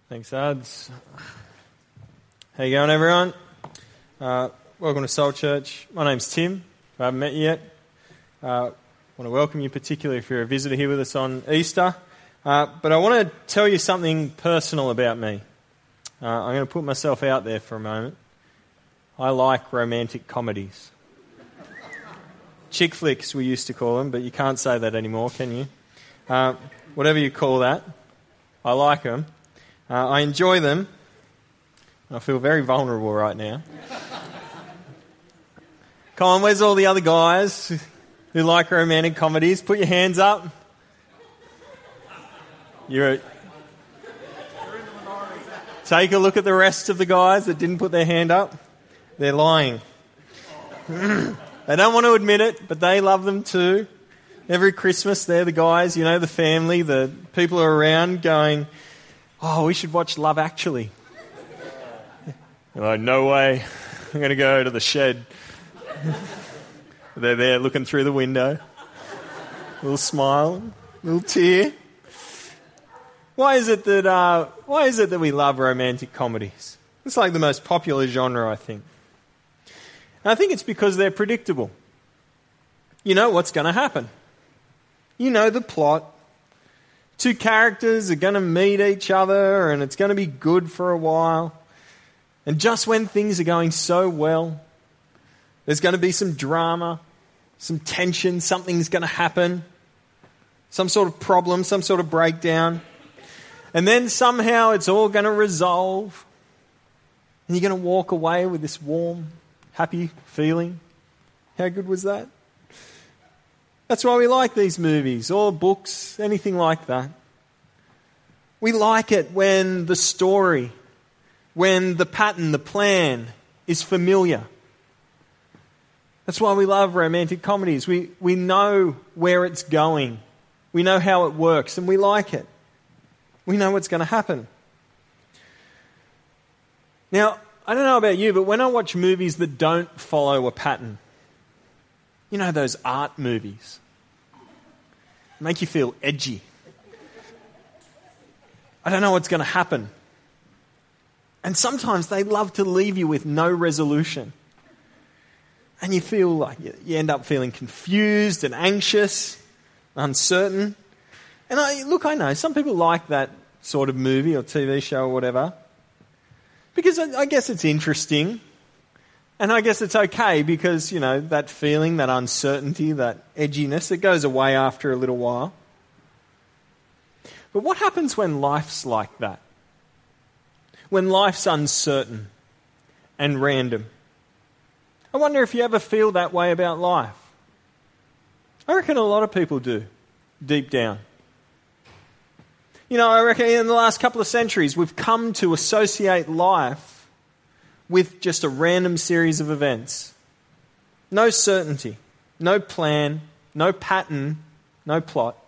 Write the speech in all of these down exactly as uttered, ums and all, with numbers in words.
Thanks, Ads. How you going, everyone? Uh, welcome to Soul Church. My name's Tim. If I haven't met you yet, I uh, want to welcome you, particularly if you're a visitor here with us on Easter. Uh, but I want to tell you something personal about me. Uh, I'm going to put myself out there for a moment. I like romantic comedies. Chick flicks, we used to call them, but you can't say that anymore, can you? Uh, whatever you call that, I like them. Uh, I enjoy them. I feel very vulnerable right now. Come on, where's all the other guys who like romantic comedies? Put your hands up. You're a... Take a look at the rest of the guys that didn't put their hand up. They're lying. They don't want to admit it, but they love them too. Every Christmas, they're the guys, you know, the family, the people are around going, oh, we should watch Love Actually. They're like, no way. I'm going to go to the shed. They're there looking through the window. Little smile, little tear. Why is it that uh, why is it that we love romantic comedies? It's like the most popular genre, I think. And I think it's because they're predictable. You know what's going to happen. You know the plot. Two characters are going to meet each other and it's going to be good for a while. And just when things are going so well, there's going to be some drama, some tension, something's going to happen, some sort of problem, some sort of breakdown. And then somehow it's all going to resolve. And you're going to walk away with this warm, happy feeling. How good was that? That's why we like these movies, or books, anything like that. We like it when the story, when the pattern, the plan is familiar. That's why we love romantic comedies. We, we know where it's going. We know how it works, and we like it. We know what's going to happen. Now, I don't know about you, but when I watch movies that don't follow a pattern, you know, those art movies, make you feel edgy. I don't know what's going to happen. And sometimes they love to leave you with no resolution. And you feel like you end up feeling confused and anxious, uncertain. And I look, I know, some people like that sort of movie or T V show or whatever. Because I guess it's interesting. And I guess it's okay because, you know, that feeling, that uncertainty, that edginess, it goes away after a little while. But what happens when life's like that? When life's uncertain and random? I wonder if you ever feel that way about life. I reckon a lot of people do, deep down. You know, I reckon in the last couple of centuries we've come to associate life with just a random series of events. No certainty, no plan, no pattern, no plot.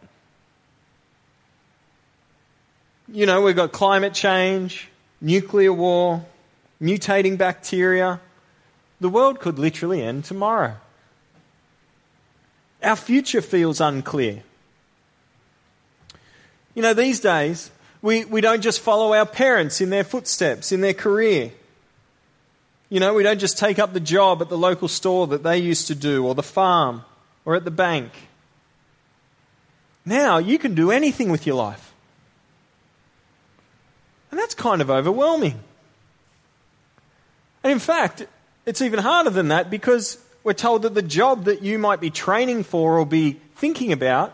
You know, we've got climate change, nuclear war, mutating bacteria. The world could literally end tomorrow. Our future feels unclear. You know, these days, we, we don't just follow our parents in their footsteps, in their career. You know, we don't just take up the job at the local store that they used to do, or the farm, or at the bank. Now, you can do anything with your life. And that's kind of overwhelming. And in fact, it's even harder than that because we're told that the job that you might be training for or be thinking about,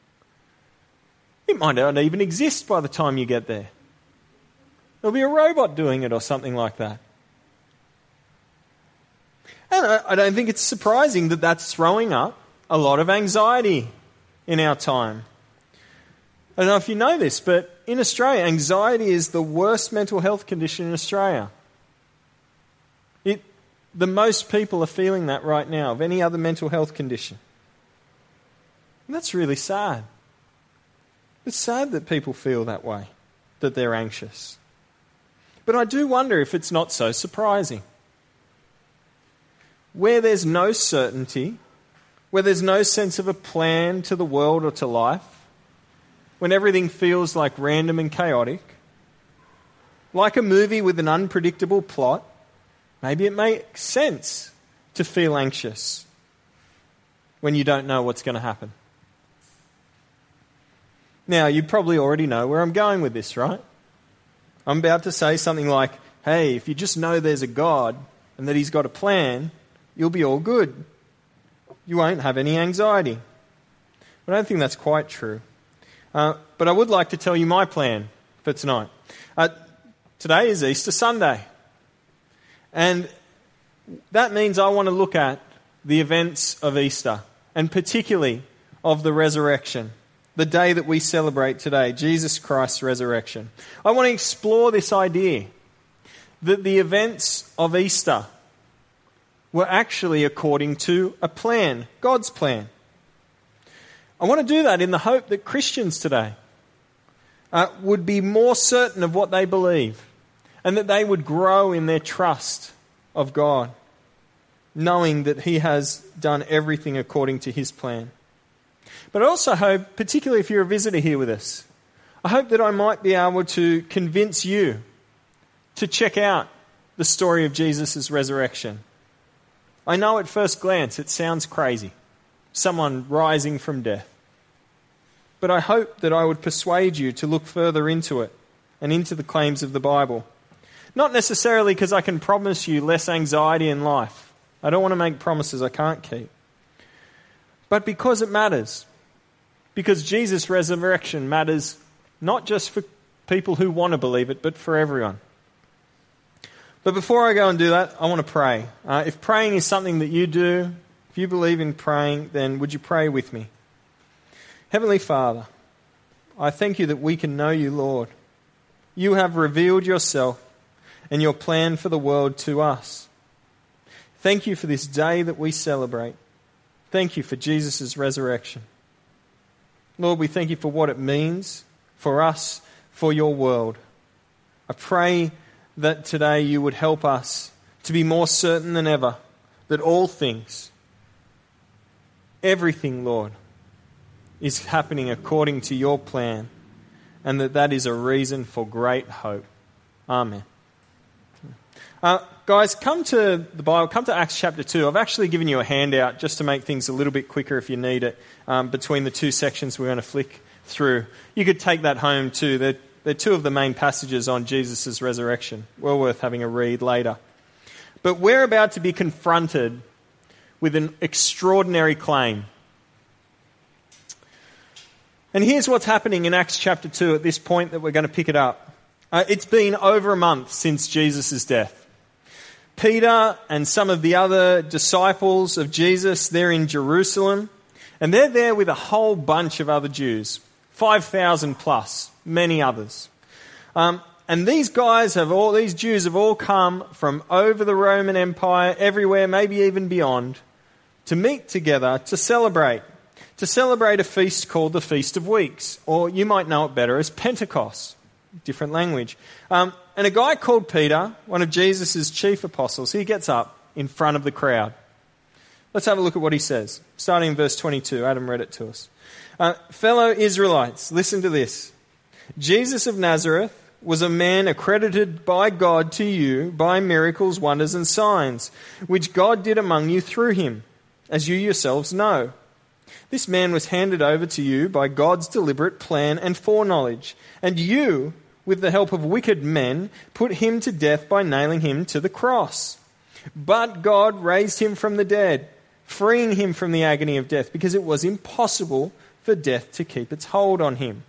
it might not even exist by the time you get there. There'll be a robot doing it or something like that. And I don't think it's surprising that that's throwing up a lot of anxiety in our time. I don't know if you know this, but in Australia, anxiety is the worst mental health condition in Australia. It, the most people are feeling that right now of any other mental health condition. And that's really sad. It's sad that people feel that way, that they're anxious. But I do wonder if it's not so surprising. Where there's no certainty, where there's no sense of a plan to the world or to life, when everything feels like random and chaotic, like a movie with an unpredictable plot, maybe it makes sense to feel anxious when you don't know what's going to happen. Now, you probably already know where I'm going with this, right? I'm about to say something like, hey, if you just know there's a God and that he's got a plan, you'll be all good. You won't have any anxiety. But I don't think that's quite true. Uh, but I would like to tell you my plan for tonight. Uh, today is Easter Sunday. And that means I want to look at the events of Easter, and particularly of the resurrection, the day that we celebrate today, Jesus Christ's resurrection. I want to explore this idea that the events of Easter were actually according to a plan, God's plan. I want to do that in the hope that Christians today uh, would be more certain of what they believe, and that they would grow in their trust of God, knowing that he has done everything according to his plan. But I also hope, particularly if you're a visitor here with us, I hope that I might be able to convince you to check out the story of Jesus' resurrection. I know at first glance it sounds crazy, someone rising from death. But I hope that I would persuade you to look further into it and into the claims of the Bible. Not necessarily because I can promise you less anxiety in life. I don't want to make promises I can't keep. But because it matters. Because Jesus' resurrection matters not just for people who want to believe it, but for everyone. But before I go and do that, I want to pray. Uh, if praying is something that you do, if you believe in praying, then would you pray with me? Heavenly Father, I thank you that we can know you, Lord. You have revealed yourself and your plan for the world to us. Thank you for this day that we celebrate. Thank you for Jesus' resurrection. Lord, we thank you for what it means for us, for your world. I pray that today you would help us to be more certain than ever that all things, everything, Lord, is happening according to your plan, and that that is a reason for great hope. Amen. Uh, guys, come to the Bible, come to Acts chapter two. I've actually given you a handout just to make things a little bit quicker if you need it, um, between the two sections we're going to flick through. You could take that home too. They're, they're two of the main passages on Jesus' resurrection. Well worth having a read later. But we're about to be confronted with an extraordinary claim. And here's what's happening in Acts chapter two at this point that we're going to pick it up. Uh, it's been over a month since Jesus' death. Peter and some of the other disciples of Jesus, they're in Jerusalem, and they're there with a whole bunch of other Jews, five thousand plus, many others. Um, and these guys have all, these Jews have all come from over the Roman Empire, everywhere, maybe even beyond, to meet together to celebrate, to celebrate a feast called the Feast of Weeks, or you might know it better as Pentecost, different language. Um, And a guy called Peter, one of Jesus' chief apostles, he gets up in front of the crowd. Let's have a look at what he says. Starting in verse twenty-two. Adam read it to us. Uh, Fellow Israelites, listen to this. Jesus of Nazareth was a man accredited by God to you by miracles, wonders and signs, which God did among you through him, as you yourselves know. This man was handed over to you by God's deliberate plan and foreknowledge, and you, with the help of wicked men, put him to death by nailing him to the cross. But God raised him from the dead, freeing him from the agony of death, because it was impossible for death to keep its hold on him.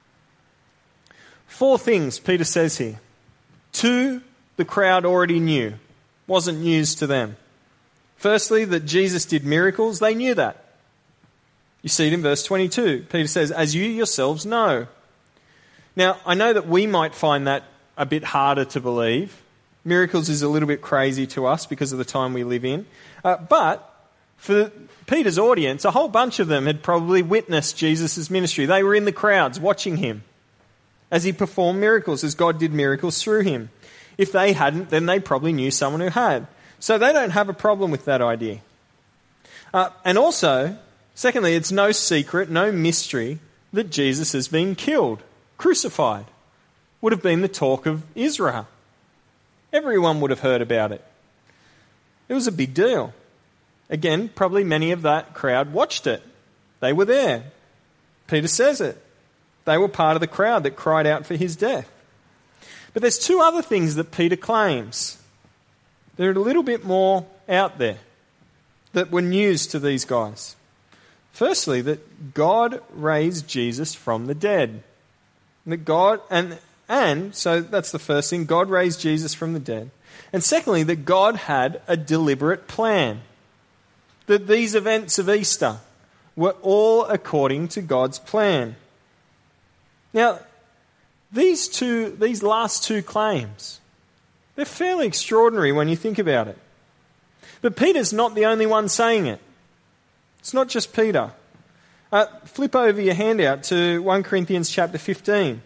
Four things Peter says here. Two, the crowd already knew. Wasn't news to them. Firstly, that Jesus did miracles. They knew that. You see it in verse twenty-two. Peter says, as you yourselves know. Now, I know that we might find that a bit harder to believe. Miracles is a little bit crazy to us because of the time we live in. Uh, but for Peter's audience, a whole bunch of them had probably witnessed Jesus' ministry. They were in the crowds watching him as he performed miracles, as God did miracles through him. If they hadn't, then they probably knew someone who had. So they don't have a problem with that idea. Uh, and also, secondly, it's no secret, no mystery that Jesus has been killed. Crucified. would have been the talk of Israel. Everyone would have heard about it. It was a big deal. Again, probably many of that crowd watched it. They were there. Peter says it. They were part of the crowd that cried out for his death. But there's two other things that Peter claims. They're a little bit more out there that were news to these guys. Firstly, that God raised Jesus from the dead. That God, and, and, so that's the first thing, God raised Jesus from the dead. And secondly, that God had a deliberate plan. That these events of Easter were all according to God's plan. Now, these two, these last two claims, they're fairly extraordinary when you think about it. But Peter's not the only one saying it. It's not just Peter. Uh, flip over your handout to First Corinthians chapter fifteen.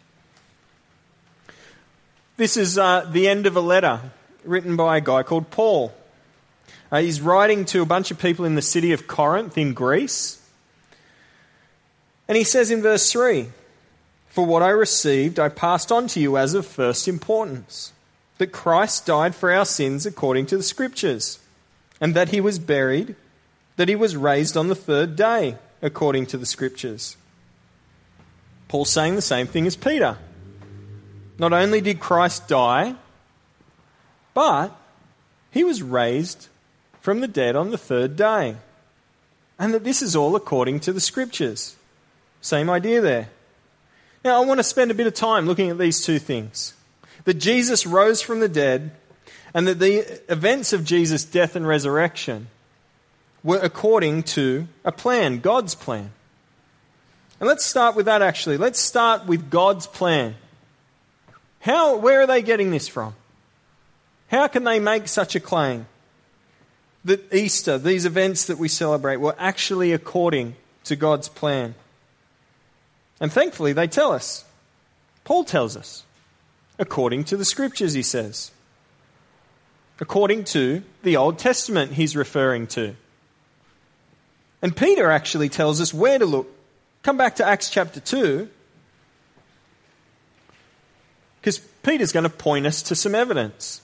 This is uh, the end of a letter written by a guy called Paul. Uh, he's writing to a bunch of people in the city of Corinth in Greece. And he says in verse three, "For what I received I passed on to you as of first importance, that Christ died for our sins according to the Scriptures, and that he was buried, that he was raised on the third day according to the Scriptures." Paul's saying the same thing as Peter. Not only did Christ die, but he was raised from the dead on the third day. And that this is all according to the Scriptures. Same idea there. Now, I want to spend a bit of time looking at these two things. That Jesus rose from the dead, and that the events of Jesus' death and resurrection were according to a plan, God's plan. And let's start with that actually. Let's start with God's plan. How, where are they getting this from? How can they make such a claim that Easter, these events that we celebrate, were actually according to God's plan? And thankfully they tell us. Paul tells us. According to the Scriptures, he says. According to the Old Testament he's referring to. And Peter actually tells us where to look. Come back to Acts chapter two. Because Peter's going to point us to some evidence.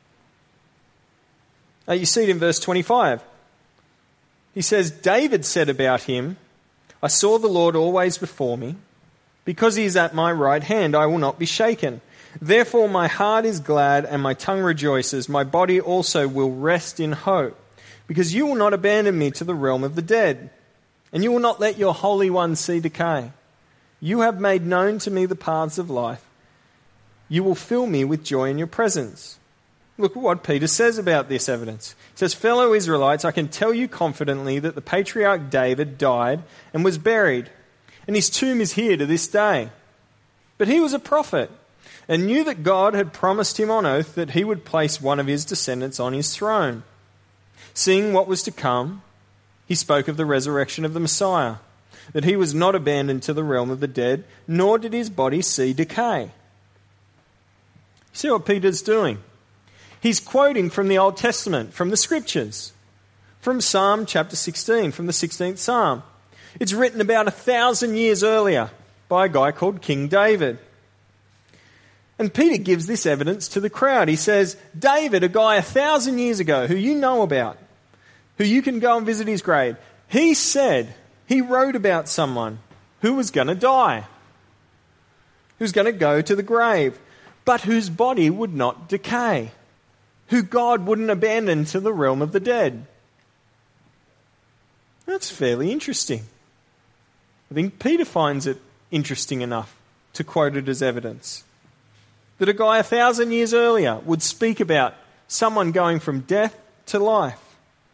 Uh, you see it in verse twenty-five. He says, "David said about him, I saw the Lord always before me. Because he is at my right hand, I will not be shaken. Therefore my heart is glad and my tongue rejoices. My body also will rest in hope. Because you will not abandon me to the realm of the dead. And you will not let your Holy One see decay. You have made known to me the paths of life. You will fill me with joy in your presence." Look at what Peter says about this evidence. He says, "Fellow Israelites, I can tell you confidently that the patriarch David died and was buried, and his tomb is here to this day. But he was a prophet and knew that God had promised him on oath that he would place one of his descendants on his throne. Seeing what was to come, he spoke of the resurrection of the Messiah, that he was not abandoned to the realm of the dead, nor did his body see decay." See what Peter's doing? He's quoting from the Old Testament, from the Scriptures, from Psalm chapter sixteen, from the sixteenth Psalm. It's written about a thousand years earlier by a guy called King David. And Peter gives this evidence to the crowd. He says, David, a guy a thousand years ago who you know about, who you can go and visit his grave, he said, he wrote about someone who was going to die, who's going to go to the grave, but whose body would not decay, who God wouldn't abandon to the realm of the dead. That's fairly interesting. I think Peter finds it interesting enough to quote it as evidence. That a guy a thousand years earlier would speak about someone going from death to life.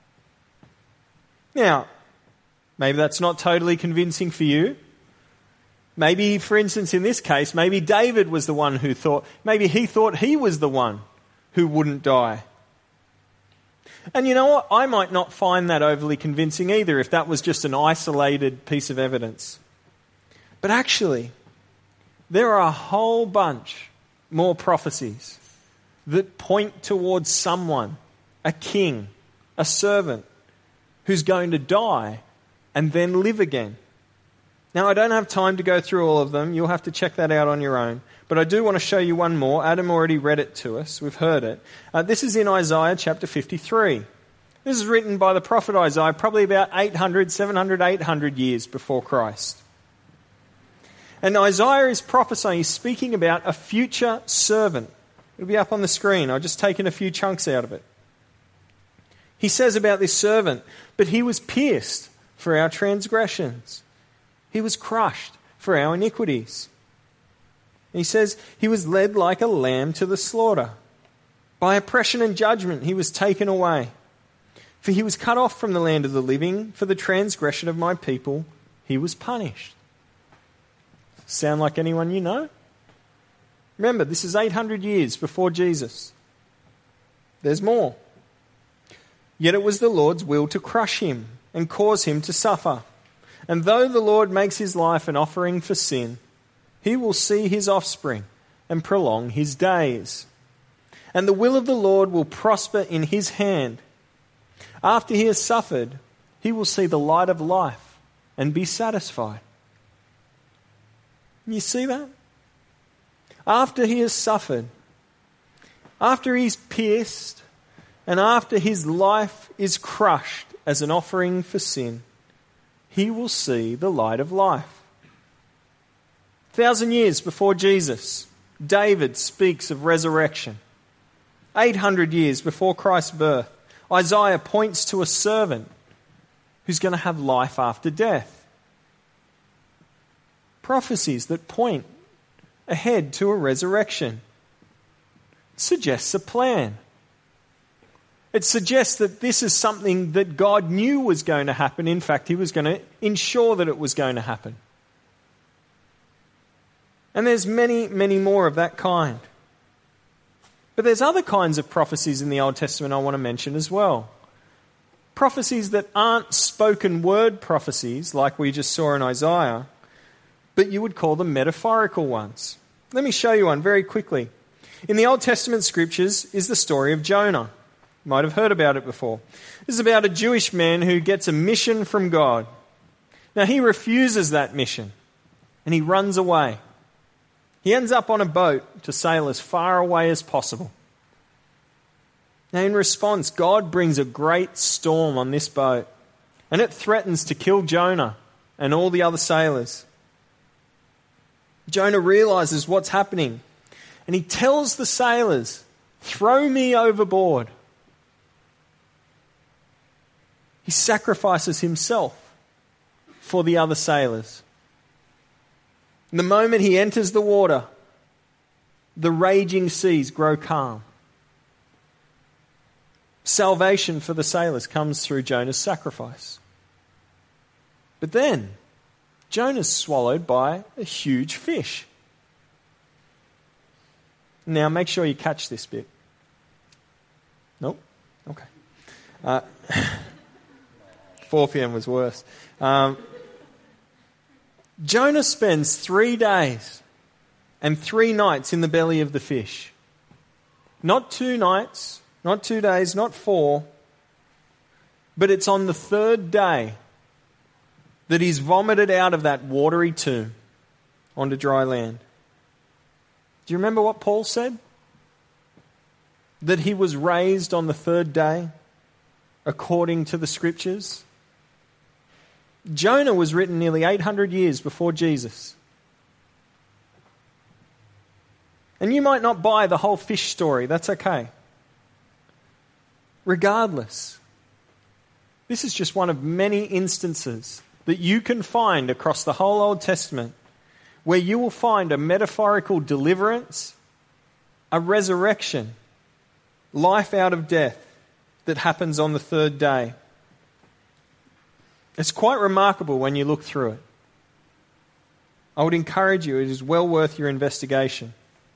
Now, maybe that's not totally convincing for you. Maybe, for instance, in this case, maybe David was the one who thought, maybe he thought he was the one who wouldn't die. And you know what? I might not find that overly convincing either if that was just an isolated piece of evidence. But actually, there are a whole bunch more prophecies that point towards someone, a king, a servant, who's going to die and then live again. Now, I don't have time to go through all of them. You'll have to check that out on your own. but I do want to show you one more. Adam already read it to us. We've heard it. Uh, this is in Isaiah chapter fifty-three. This is written by the prophet Isaiah probably about eight hundred, seven hundred, eight hundred years before Christ. And Isaiah is prophesying, he's speaking about a future servant. It'll be up on the screen. I've just taken a few chunks out of it. He says about this servant, but he was pierced for our transgressions. He was crushed for our iniquities. He says he was led like a lamb to the slaughter. By oppression and judgment he was taken away. For he was cut off from the land of the living. For the transgression of my people he was punished. Sound like anyone you know? Remember, this is eight hundred years before Jesus. There's more. Yet it was the Lord's will to crush him and cause him to suffer. And though the Lord makes his life an offering for sin, he will see his offspring and prolong his days. And the will of the Lord will prosper in his hand. After he has suffered, he will see the light of life and be satisfied. You see that? After he has suffered, after he's pierced, and after his life is crushed as an offering for sin, he will see the light of life. A thousand years before Jesus, David speaks of resurrection. Eight hundred years before Christ's birth, Isaiah points to a servant who's going to have life after death. Prophecies that point ahead to a resurrection. It suggests a plan. It suggests that this is something that God knew was going to happen. In fact, he was going to ensure that it was going to happen. And there's many, many more of that kind. But there's other kinds of prophecies in the Old Testament I want to mention as well. Prophecies that aren't spoken word prophecies like we just saw in Isaiah, but you would call them metaphorical ones. Let me show you one very quickly. In the Old Testament scriptures is the story of Jonah. You might have heard about it before. This is about a Jewish man who gets a mission from God. Now he refuses that mission and he runs away. He ends up on a boat to sail as far away as possible. Now in response, God brings a great storm on this boat and it threatens to kill Jonah and all the other sailors. Jonah realizes what's happening and he tells the sailors, "Throw me overboard." He sacrifices himself for the other sailors. The moment he enters the water, the raging seas grow calm. Salvation for the sailors comes through Jonah's sacrifice. But then, Jonah's swallowed by a huge fish. Now, make sure you catch this bit. Nope? Okay. Uh, four p.m. was worse. Um, Jonah spends three days and three nights in the belly of the fish. Not two nights, not two days, not four, but it's on the third day that he's vomited out of that watery tomb onto dry land. Do you remember what Paul said? That he was raised on the third day according to the scriptures. Jonah was written nearly eight hundred years before Jesus. And you might not buy the whole fish story, that's okay. Regardless, this is just one of many instances that you can find across the whole Old Testament where you will find a metaphorical deliverance, a resurrection, life out of death that happens on the third day. It's quite remarkable when you look through it. I would encourage you, it is well worth your investigation.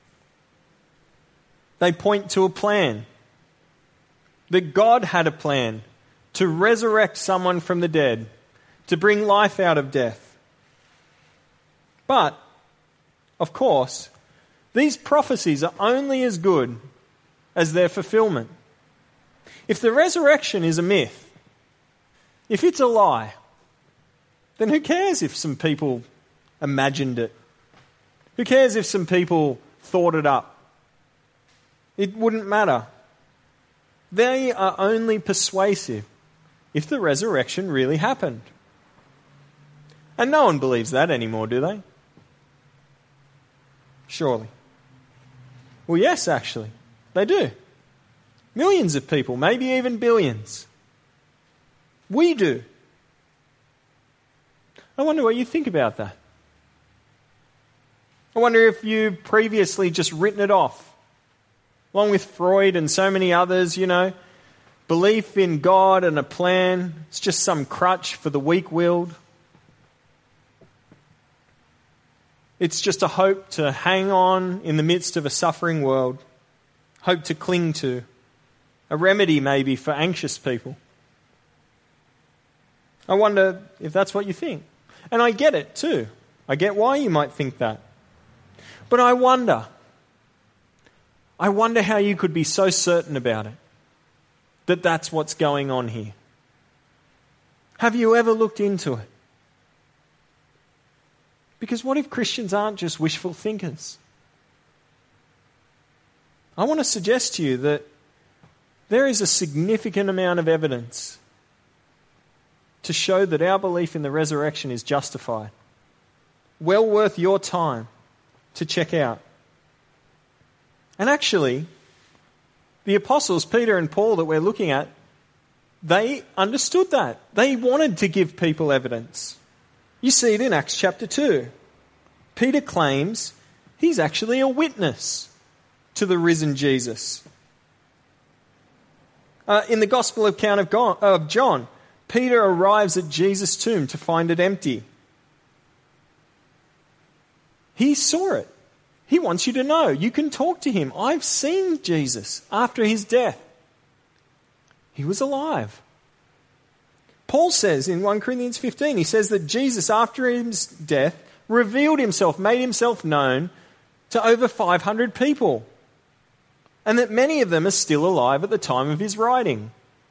They point to a plan. That God had a plan to resurrect someone from the dead, to bring life out of death. But, of course, these prophecies are only as good as their fulfillment. If the resurrection is a myth, if it's a lie, then who cares if some people imagined it? Who cares if some people thought it up? It wouldn't matter. They are only persuasive if the resurrection really happened. And no one believes that anymore, do they? Surely. Well, yes, actually. They do. Millions of people, maybe even billions. We do. I wonder what you think about that. I wonder if you previously just written it off, along with Freud and so many others, you know. Belief in God and a plan, it's just some crutch for the weak-willed. It's just a hope to hang on in the midst of a suffering world, hope to cling to, a remedy maybe for anxious people. I wonder if that's what you think. And I get it too. I get why you might think that. But I wonder, I wonder how you could be so certain about it, that that's what's going on here. Have you ever looked into it? Because what if Christians aren't just wishful thinkers? I want to suggest to you that there is a significant amount of evidence to show that our belief in the resurrection is justified. Well worth your time to check out. And actually, the apostles, Peter and Paul, that we're looking at, they understood that. They wanted to give people evidence. You see it in Acts chapter two. Peter claims he's actually a witness to the risen Jesus. Uh, in the Gospel account of, God, of John, Peter arrives at Jesus' tomb to find it empty. He saw it. He wants you to know. You can talk to him. I've seen Jesus after his death. He was alive. Paul says in First Corinthians fifteen, he says that Jesus, after his death, revealed himself, made himself known to over five hundred people. And that many of them are still alive at the time of his writing.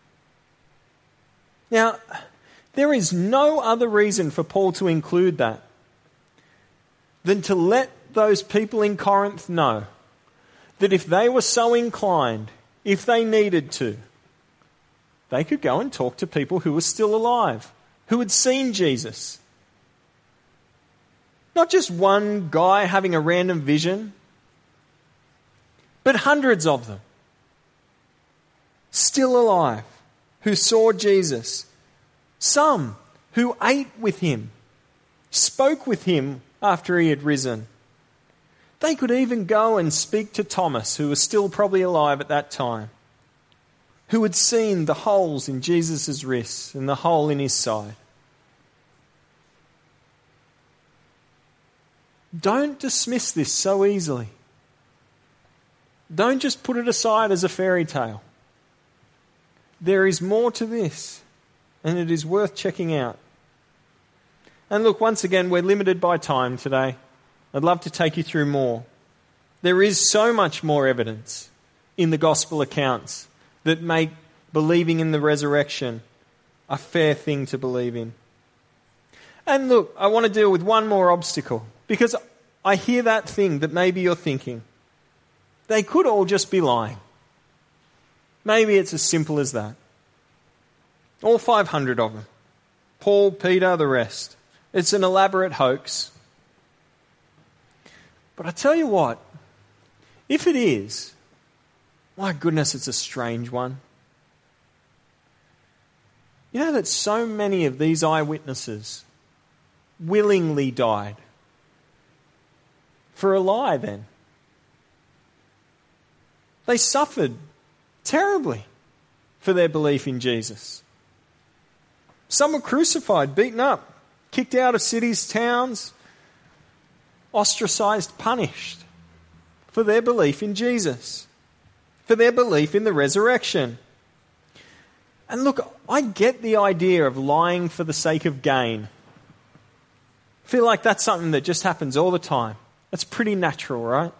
Now, there is no other reason for Paul to include that than to let those people in Corinth know that if they were so inclined, if they needed to, they could go and talk to people who were still alive, who had seen Jesus. Not just one guy having a random vision, but hundreds of them, still alive, who saw Jesus. Some who ate with him, spoke with him after he had risen. They could even go and speak to Thomas, who was still probably alive at that time, who had seen the holes in Jesus' wrists and the hole in his side. Don't dismiss this so easily. Don't just put it aside as a fairy tale. There is more to this, and it is worth checking out. And look, once again, we're limited by time today. I'd love to take you through more. There is so much more evidence in the gospel accounts that make believing in the resurrection a fair thing to believe in. And look, I want to deal with one more obstacle, because I hear that thing that maybe you're thinking. They could all just be lying. Maybe it's as simple as that. All five hundred of them. Paul, Peter, the rest. It's an elaborate hoax. But I tell you what, if it is, my goodness, it's a strange one. You know that so many of these eyewitnesses willingly died for a lie then. They suffered terribly for their belief in Jesus. Some were crucified, beaten up, kicked out of cities, towns, ostracized, punished for their belief in Jesus, for their belief in the resurrection. And look, I get the idea of lying for the sake of gain. I feel like that's something that just happens all the time. That's pretty natural, right?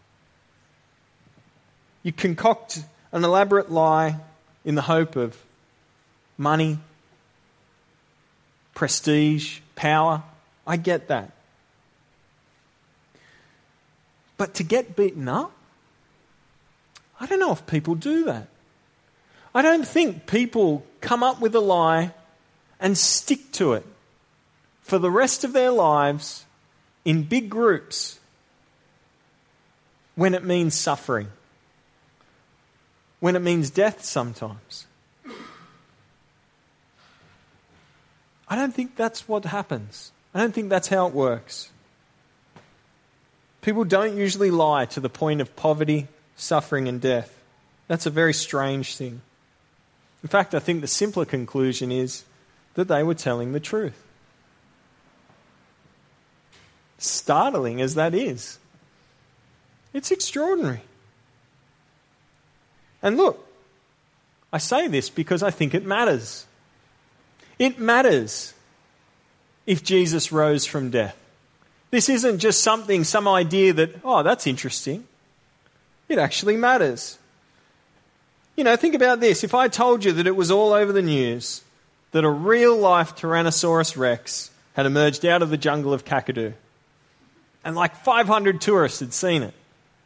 You concoct an elaborate lie in the hope of money, prestige, power. I get that. But to get beaten up? I don't know if people do that. I don't think people come up with a lie and stick to it for the rest of their lives in big groups when it means suffering, when it means death sometimes. I don't think that's what happens. I don't think that's how it works. People don't usually lie to the point of poverty, suffering and death. That's a very strange thing. In fact, I think the simpler conclusion is that they were telling the truth. Startling as that is, it's extraordinary. And look, I say this because I think it matters. It matters if Jesus rose from death. This isn't just something, some idea that, oh, that's interesting. It actually matters. You know, think about this. If I told you that it was all over the news that a real-life Tyrannosaurus Rex had emerged out of the jungle of Kakadu, and like five hundred tourists had seen it,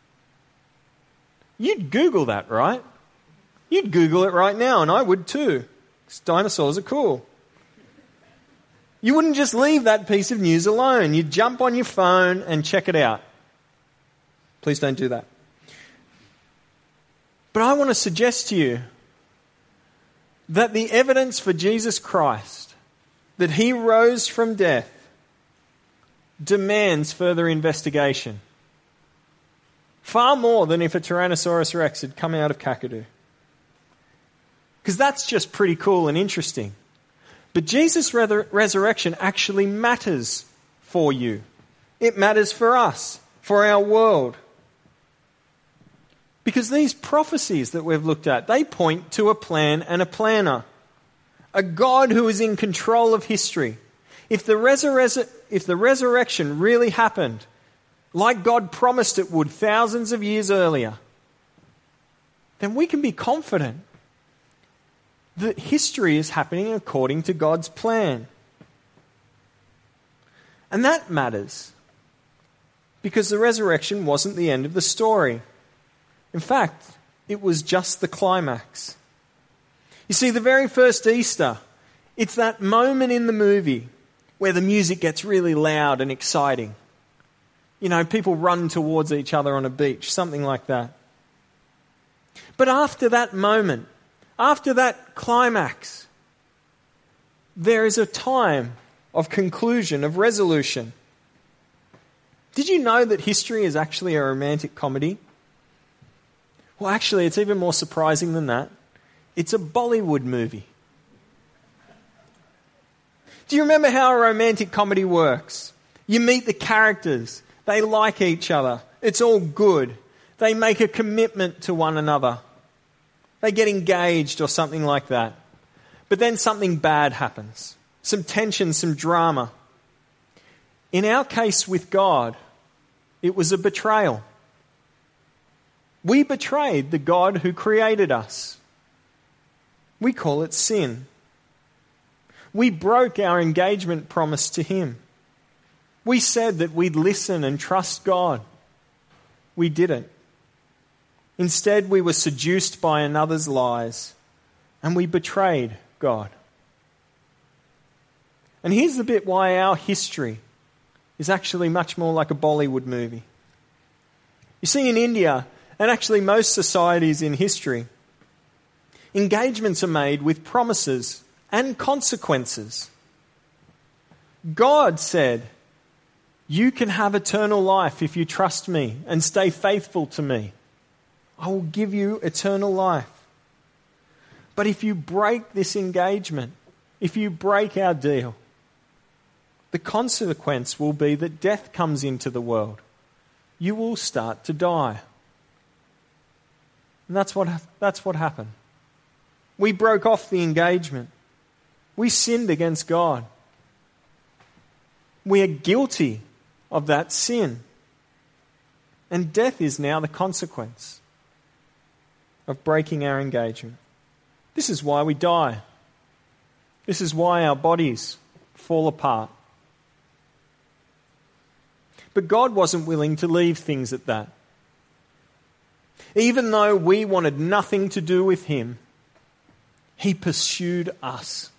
you'd Google that, right? You'd Google it right now, and I would too. Because dinosaurs are cool. You wouldn't just leave that piece of news alone. You'd jump on your phone and check it out. Please don't do that. But I want to suggest to you that the evidence for Jesus Christ, that he rose from death, demands further investigation. Far more than if a Tyrannosaurus Rex had come out of Kakadu. Because that's just pretty cool and interesting. But Jesus' resurrection actually matters for you. It matters for us, for our world. Because these prophecies that we've looked at, they point to a plan and a planner. A God who is in control of history. If the, resur- if the resurrection really happened, like God promised it would thousands of years earlier, then we can be confident that history is happening according to God's plan. And that matters because the resurrection wasn't the end of the story. In fact, it was just the climax. You see, the very first Easter, it's that moment in the movie where the music gets really loud and exciting. You know, people run towards each other on a beach, something like that. But after that moment, after that climax, there is a time of conclusion, of resolution. Did you know that history is actually a romantic comedy? Well, actually, it's even more surprising than that. It's a Bollywood movie. Do you remember how a romantic comedy works? You meet the characters. They like each other. It's all good. They make a commitment to one another. They get engaged or something like that. But then something bad happens. Some tension, some drama. In our case with God, it was a betrayal. We betrayed the God who created us. We call it sin. We broke our engagement promise to him. We said that we'd listen and trust God. We didn't. Instead, we were seduced by another's lies, and we betrayed God. And here's the bit why our history is actually much more like a Bollywood movie. You see, in India, and actually most societies in history, engagements are made with promises and consequences. God said, you can have eternal life if you trust me and stay faithful to me. I will give you eternal life. But if you break this engagement, if you break our deal, the consequence will be that death comes into the world. You will start to die. And that's what, that's what happened. We broke off the engagement. We sinned against God. We are guilty of that sin. And death is now the consequence of breaking our engagement. This is why we die. This is why our bodies fall apart. But God wasn't willing to leave things at that. Even though we wanted nothing to do with him, he pursued us.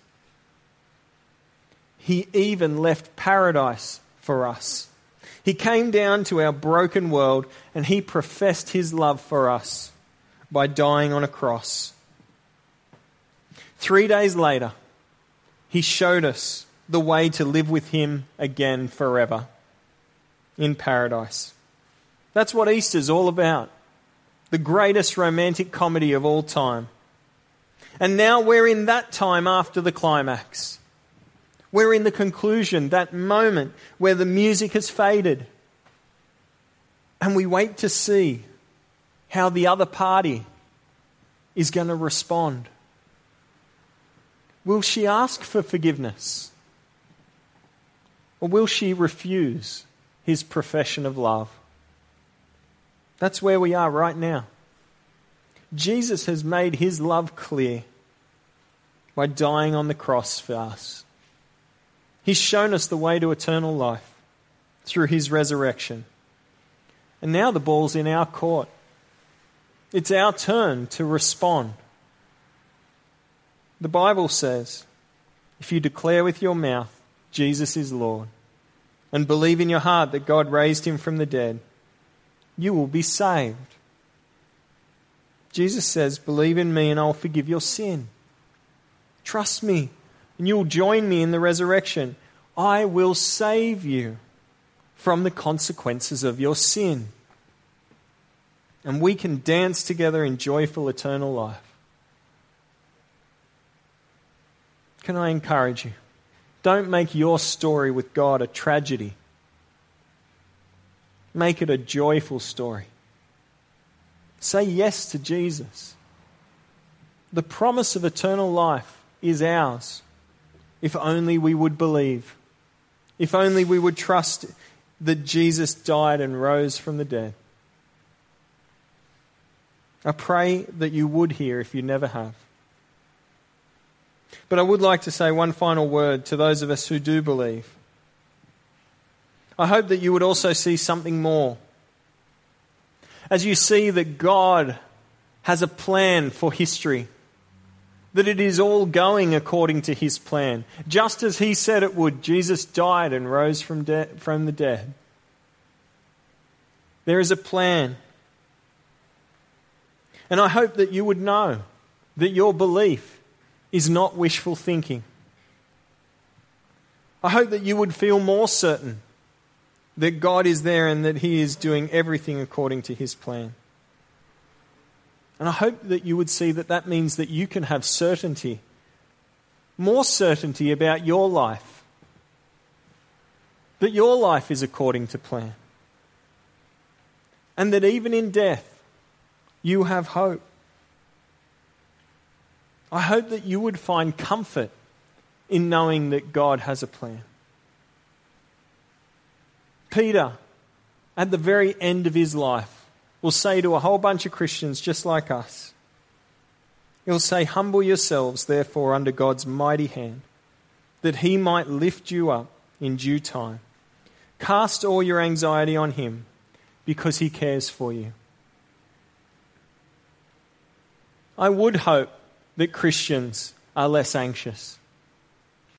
He even left paradise for us. He came down to our broken world and he professed his love for us by dying on a cross. Three days later, he showed us the way to live with him again forever in paradise. That's what Easter's all about. The greatest romantic comedy of all time. And now we're in that time after the climax. We're in the conclusion, that moment where the music has faded. And we wait to see how the other party is going to respond. Will she ask for forgiveness? Or will she refuse his profession of love? That's where we are right now. Jesus has made his love clear by dying on the cross for us. He's shown us the way to eternal life through his resurrection. And now the ball's in our court. It's our turn to respond. The Bible says, if you declare with your mouth, Jesus is Lord, and believe in your heart that God raised him from the dead, you will be saved. Jesus says, believe in me and I'll forgive your sin. Trust me and you will join me in the resurrection. I will save you from the consequences of your sin. And we can dance together in joyful eternal life. Can I encourage you? Don't make your story with God a tragedy. Make it a joyful story. Say yes to Jesus. The promise of eternal life is ours, if only we would believe. If only we would trust that Jesus died and rose from the dead. I pray that you would hear if you never have. But I would like to say one final word to those of us who do believe. I hope that you would also see something more. As you see that God has a plan for history, that it is all going according to his plan. Just as he said it would, Jesus died and rose from, de- from the dead. There is a plan. And I hope that you would know that your belief is not wishful thinking. I hope that you would feel more certain that God is there and that he is doing everything according to his plan. And I hope that you would see that that means that you can have certainty, more certainty about your life, that your life is according to plan, and that even in death, you have hope. I hope that you would find comfort in knowing that God has a plan. Peter, at the very end of his life, will say to a whole bunch of Christians just like us, he'll say, humble yourselves, therefore, under God's mighty hand, that he might lift you up in due time. Cast all your anxiety on him, because he cares for you. I would hope that Christians are less anxious.